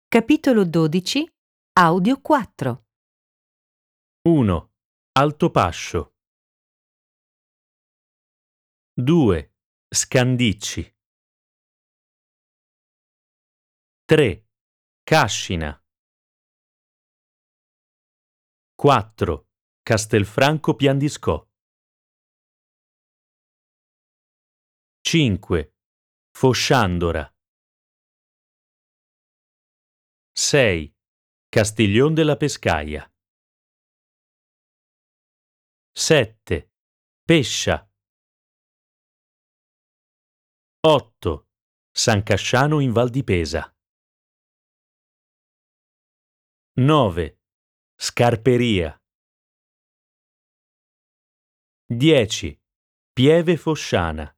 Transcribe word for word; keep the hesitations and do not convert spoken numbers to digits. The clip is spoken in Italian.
Capitolo dodici, Audio quattro. uno. Altopascio. due. Scandicci. tre. Cascina. quattro. Castelfranco Piandiscò. cinque. Fosciandora. sei. Castiglion della Pescaia. sette. Pescia. otto. San Casciano in Val di Pesa. nove. Scarperia. dieci. Pieve Fosciana.